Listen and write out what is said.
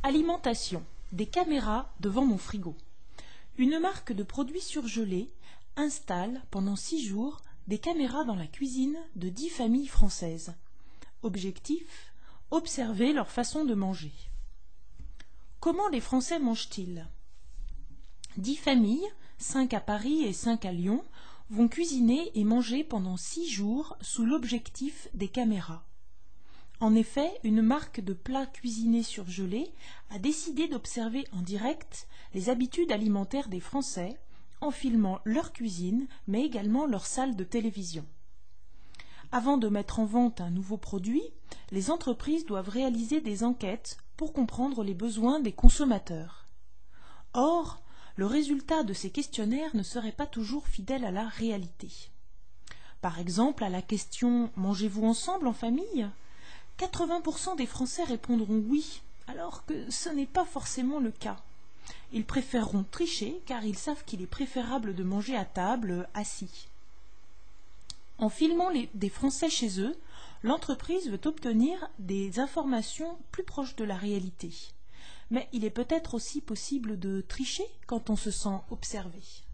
Alimentation. Des caméras devant mon frigo. Une marque de produits surgelés installe pendant 6 jours des caméras dans la cuisine de 10 familles françaises. Objectif : observer leur façon de manger. Comment les Français mangent-ils ? 10 familles, 5 à Paris et 5 à Lyon, vont cuisiner et manger pendant 6 jours sous l'objectif des caméras. En effet, une marque de plats cuisinés surgelés a décidé d'observer en direct les habitudes alimentaires des Français en filmant leur cuisine, mais également leur salle de télévision. Avant de mettre en vente un nouveau produit, les entreprises doivent réaliser des enquêtes pour comprendre les besoins des consommateurs. Or, le résultat de ces questionnaires ne serait pas toujours fidèle à la réalité. Par exemple, à la question « Mangez-vous ensemble en famille ?» 80% des Français répondront oui, alors que ce n'est pas forcément le cas. Ils préféreront tricher car ils savent qu'il est préférable de manger à table, assis. En filmant des Français chez eux, l'entreprise veut obtenir des informations plus proches de la réalité. Mais il est peut-être aussi possible de tricher quand on se sent observé.